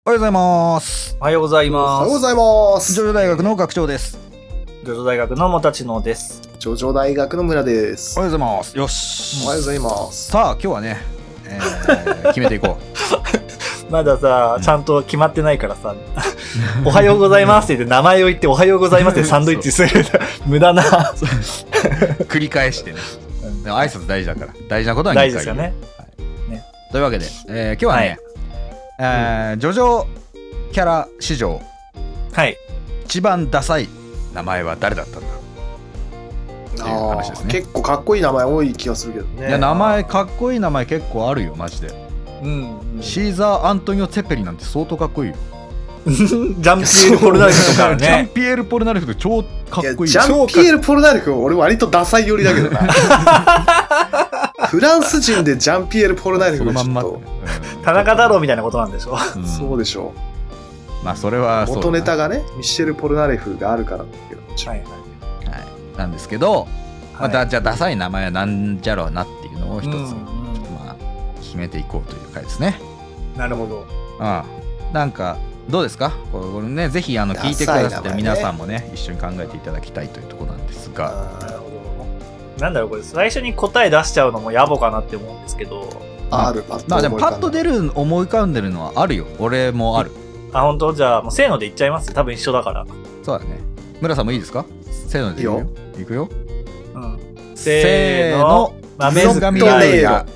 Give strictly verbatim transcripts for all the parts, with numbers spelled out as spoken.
おはようございます。 おはようございます。 おはようございます。 ジョジョ大学の学長です。 ジョジョ大学のもたちのです。 ジョジョ大学の村です。 おはようございます。よし。 おはようございます。 さあ今日はね、えー、決めていこう。まださ、ちゃんと決まってないからさ、おはようございますって言って名前を言っておはようございますってサンドイッチする無駄な繰り返してね。でも挨拶大事だから、大事なことはにかい言う。大事ですよね。はいねというわけで、えー、今日はね、はいえーうん、ジョジョキャラ史上、 はい、 一番ダサい名前は誰だったんだっていう話ですね。 結構かっこいい名前多い気がするけどね。 いや名前かっこいい名前結構あるよマジで、 うんうん、 シーザー・アントニオ・ツェペリなんて相当かっこいいよジャンピエール・ポルナレフとかねジャンピエール・ポルナレフと超かっこいい。 いジャンピエール・ポルナレフ俺割とダサい寄りだけどなフランス人でジャンピエール・ポルナレフがちょっと、 うん、田中太郎みたいなことなんでしょ、 うん、そうでしょう。まあそれはそう元ネタがねミッシェル・ポルナレフがあるからだけど、 はいはいはい、なんですけど、まあ、だじゃあダサい名前はなんじゃろうなっていうのを一つ、うんうんまあ、決めていこうという回ですね。 なるほど。 ああなんかどうですかこれね、ぜひあの聞いてくださってる皆さんもね一緒に考えていただきたいというところなんですが、 なるほど。なんだろうこれ最初に答え出しちゃうのも野暮かなって思うんですけど、 あるパッとまあでもパッと出る思い浮かんでるのはあるよ。俺もある。 あ本当じゃあもうせーので言っちゃいます。多分一緒だから。 そうだね。村さんもいいですか？せーので言うよ。いくよ。 うん。せーの。 豆づみアイラ。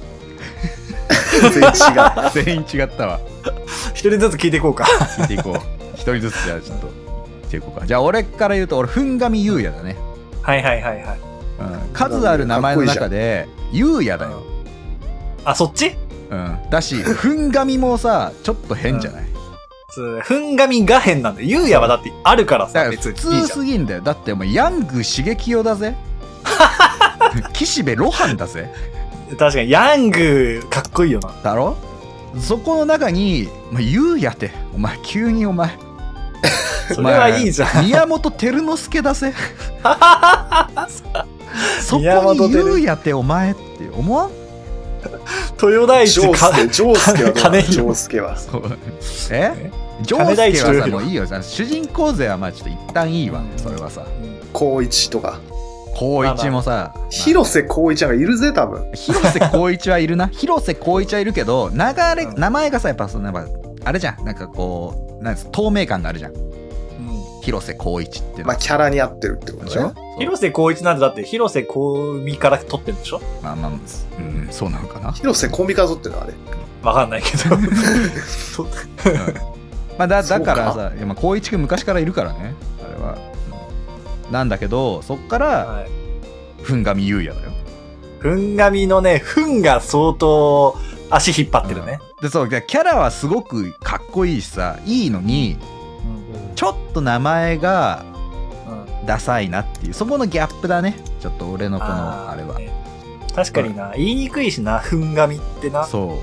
全員違う。 全員違ったわ。 一人ずつ聞いていこうか。 聞いていこう。一人ずつじゃあちょっと聞いていこうか。じゃあ俺から言うと俺ふんがみゆうやだね。 はいはいはいはい。 うん、数ある名前の中でゆうやだよ、 うん、あそっち、 うん、だしふんがみもさちょっと変じゃない、 うん、ふんがみが変なんだよ。ゆうやはだってあるからさ別に普通すぎんだよ。だってもうヤング刺激よだぜ岸辺露伴だぜ。 確かにヤングかっこいいよな。 だろ。そこの中にゆうやってお前急にお前それはいいじゃん。 宮本照之助だぜそこにゆうやってお前って思わん？ 豊大地ジョースケ、ジョースケは金ジョースケはえジョースケはさもういいよ。主人公勢はまあちょっと一旦いいわ、それはさ。 光一とか光一もさ、 まあ、広瀬光一がいるぜ多分。 広瀬光一はいるな広瀬光一はいるけど流れ、うん、名前がさやっぱそのなんかあれじゃん、なんかこうなんか透明感があるじゃん、うん、広瀬光一ってまあキャラに合ってるってことでしょ。 広瀬光一なんてだって広瀬香美から取ってるんでしょ。 まあまあ、うん、そうなのかな。 広瀬香美から取ってるのあれわかんないけど、うん、 まあだだからさいやまあ光一くん昔からいるからねあれは、うん、なんだけどそっから、はい、ふんがみゆうやだよ。 ふんがみのねふんが相当足引っ張ってるね、 うん、でそうキャラはすごくかっこいいしさいいのに、うん、ちょっと名前がダサいなっていうそこのギャップだね。ちょっと俺のこの あ, あれは、ね、 確かにな、うん、言いにくいしなふんがみってな。 そう、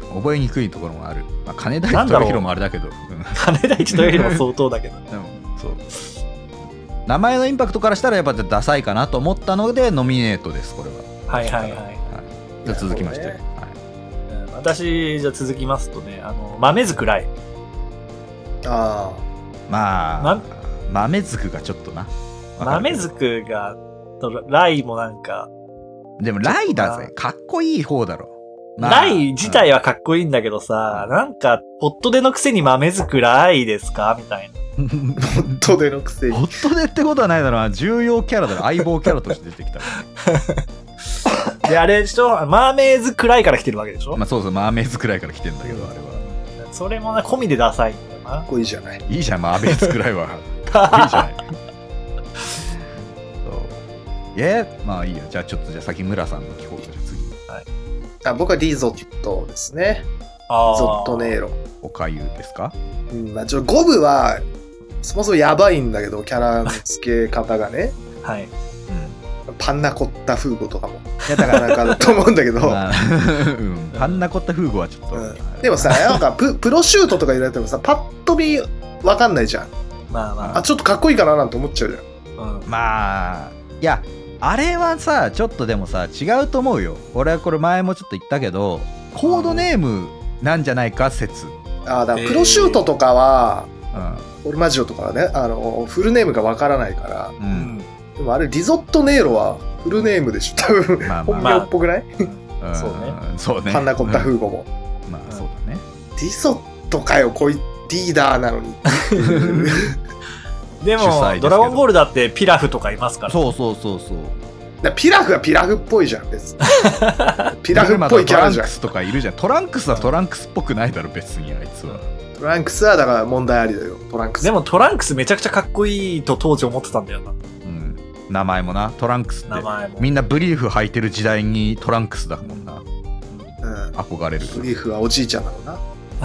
うん、覚えにくいところもある、まあ、金田一豊弘もあれだけど金田一豊弘も相当だけどでもそう名前のインパクトからしたらやっぱダサいかなと思ったのでノミネートですこれは。 はいはいはい、はい、 じゃあ続きまして、ねはい、私じゃあ続きますとねあの豆づくらい。 ああまあ、ま豆づくがちょっとな豆づくがとライもなんかでもライだぜかっこいい方だろ、 まあ、ライ自体はかっこいいんだけどさ、うん、なんかホットデのくせに豆づくライですかみたいなホットデのくせにホットデってことはないだろうな。重要キャラだろ相棒キャラとして出てきたであれでしょマーメイズくらいから来てるわけでしょ。 まあそうそうマーメイズくらいから来てるんだけどあれはそれもね込みでダサいんだよな。 かっこいいじゃない。 いいじゃんマーメイズくらいはかっこいいじゃないそうえー、まあいいよ。じゃあちょっとじゃあ先村さんの聞こうか。じゃあ次、はい、 あ僕はリゾットですね。リゾットネーロおかゆですか。 うんまあ、ちょっとゴブはそもそもやばいんだけどキャラ付け方がねはい、うん、 パンナコッタフーゴとかもやったかなかと思うんだけど、まあうん、パンナコッタフーゴはちょっと、うん、 でもさなんか プ, プロシュートとか言われてもさパッと見わかんないじゃん。 まあまああちょっとかっこいいかななんて思っちゃうじゃん、うん、まあいやあれはさちょっとでもさ違うと思うよ。俺はこれ前もちょっと言ったけどコードネームなんじゃないか説あだからプロシュートとかは、 うん、 オルマジオとかはね、あのフルネームがわからないから、 うん、 でもあれリゾットネーロはフルネームでしょ多分、まあまあ、本名っぽくない、 まあ、そうねそうねパンナコッタフーゴも、 うん、まあそうだねリゾットかよこいリーダーなのにでもドラゴンボールだってピラフとかいますから、 そうそうそうそうピラフはピラフっぽいじゃん別にピラフっぽいキャラじゃん。 トランクスとかいるじゃん。トランクスはトランクスっぽくないだろ別にあいつは。 トランクスはだから問題ありだよトランクス。 でもトランクスめちゃくちゃかっこいいと当時思ってたんだよな。 うん。名前もなトランクスって。 名前も。 みんなブリーフ履いてる時代にトランクスだもんな。 うん。 憧れる。 ブリーフはおじいちゃんなのな。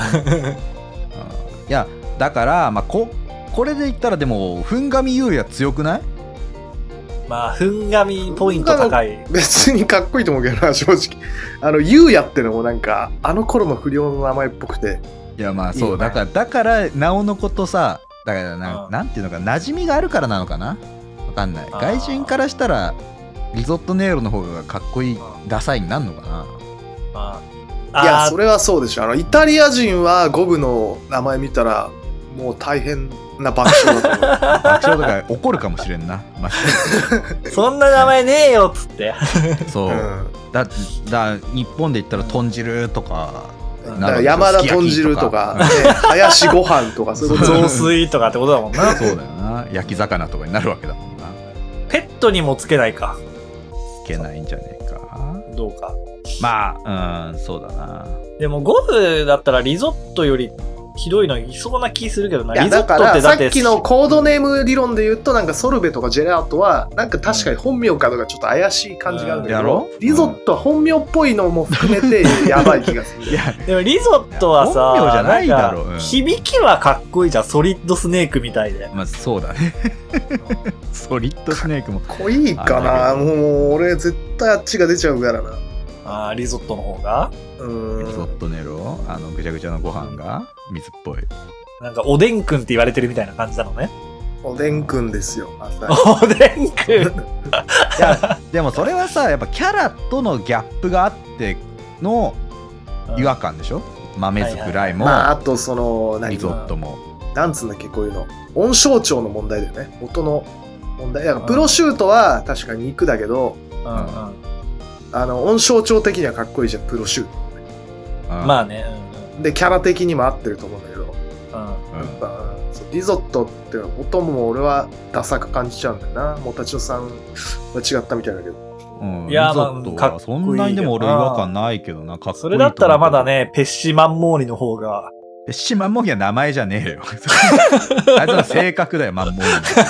いやだからまあここれで言ったらでもふんがみゆうや強くない？ まあ、ふんがみポイント高い。 別にかっこいいと思うけどな、正直。あの、ゆうやってのもなんか、あの頃の不良の名前っぽくて。 いや、まあそう、いいだから、だから、なおのことさ、だからな、うん、なんていうのか、馴染みがあるからなのかな？わかんない。外人からしたら、リゾットネーロの方がかっこいい、ダサいになるのかな？ まあ、いや、それはそうでしょ。あの、イタリア人はゴブの名前見たら、もう大変な爆笑だと思う。 爆笑とか怒るかもしれんな。 そんな名前ねえよっつって。 そう。うん、だだ日本で言ったら豚汁とか、 だから山田豚汁とか、ね、林ご飯とかそういうこと。 雑炊とかってことだもんな。 そうだよな。焼き魚とかになるわけだもんな。 ペットにもつけないか。 つけないんじゃねえか。 どうか。 まあ、うん、そうだな。 でもゴブだったらリゾットよりひどいのいそうな気するけどな。 リゾットってだってさっきのコードネーム理論で言うとなんかソルベとかジェラートはなんか確かに本名かとかちょっと怪しい感じがあるんだけど、うん、リゾットは本名っぽいのも含めてやばい気がする。いやでもリゾットはさ、 本名じゃないだろう、 うん、響きはかっこいいじゃん。ソリッドスネークみたいで。 まあそうだね。ソリッドスネークもかっこいいかな。もう俺絶対あっちが出ちゃうからな。 あーリゾットの方がうんリゾットネロあのぐちゃぐちゃのご飯が水っぽい。 なんかおでんくんって言われてるみたいな感じなのね。 おでんくんですよ。 おでんくん。いやでもそれはさやっぱキャラとのギャップがあっての違和感でしょ、うん、豆づくらいも、 はいはい、まああとそのリゾットもなんつうんだっけこういうの音象徴の問題だよね。音の問題。だからプロシュートは確かに肉だけど、うんうん、あの音象徴的にはかっこいいじゃんプロシュート、 うん、まあね、 うん、でキャラ的にも合ってると思うんだけど、 うん、 やっぱリゾットって音も俺はダサく感じちゃうんだよな。モタチョさんは違ったみたいだけど、 うん、いやリゾットはそんなにでも俺違和感ないけどな。かっこいい。 それだったらまだねペッシマンモーニの方が。 ペッシマンモーニは名前じゃねえよ。あいつの性格だよマンモーニ。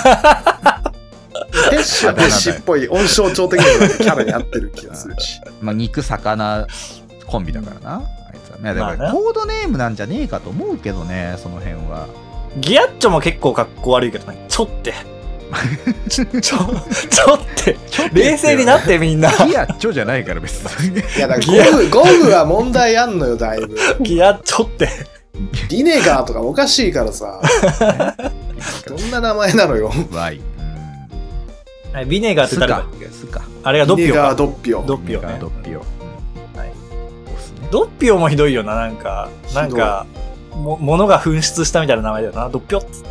ペッシはペッシっぽい音象徴的なキャラに合ってる気がするし。 まあ肉魚コンビだからな、あいつはね。だからコードネームなんじゃねえかと思うけどね、その辺は。 ギアッチョも結構かっこ悪いけどね。ちょってちょちょちょって冷静になってみんな。 ギアッチョじゃないから別に。いやだからゴムゴムは問題あんのよだいぶ。 ギアッチョってビネガーとかおかしいからさ。どんな名前なのよ。 ワイ。 ビネガーって誰だっけ？ スか。 あれがドッピオか。 ビネガードッピオ。 ドッピオね。 ドッピオ。 ドッピオもひどいよな。なんかなんかも物が紛失したみたいな名前だよな。ドッピオっつって。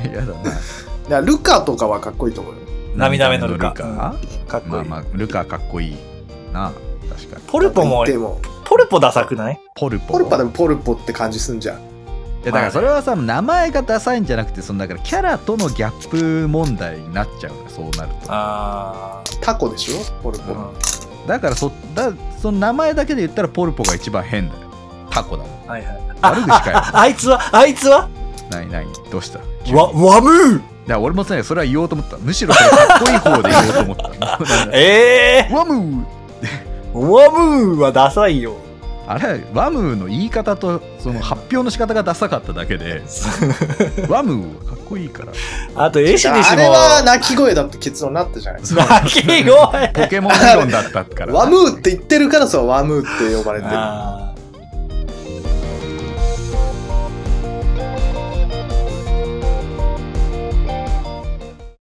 やだな。ルカとかはかっこいいと思うよ。 涙目のルカ。 ルカかっこいい。 まあまあルカかっこいいな。確かに。 ポルポもポルポダサくない？ ポルポ。 ポルポでもポルポって感じすんじゃん。 いやだからそれはさ、名前がダサいんじゃなくて、そのだからキャラとのギャップ問題になっちゃうね、そうなると。 あータコでしょポルポ、うん、 だからそだその名前だけで言ったらポルポが一番変だよ。タコだもん。 はいはい。 悪口かよ。 あ, あ, あいつはあいつはなになにどうしたわワムー。 だから俺もさそれは言おうと思った。むしろそれかっこいい方で言おうと思った。 ええー、 ワムーワムーはダサいよ。 あれワムーの言い方とその発表の仕方がダサかっただけでワムーはかっこいいから。 あとエシニシもあれは鳴き声だって結論になったじゃないですか。 鳴き声ポケモン理論だったからワムーって言ってるからそうワムーって呼ばれてる。 あ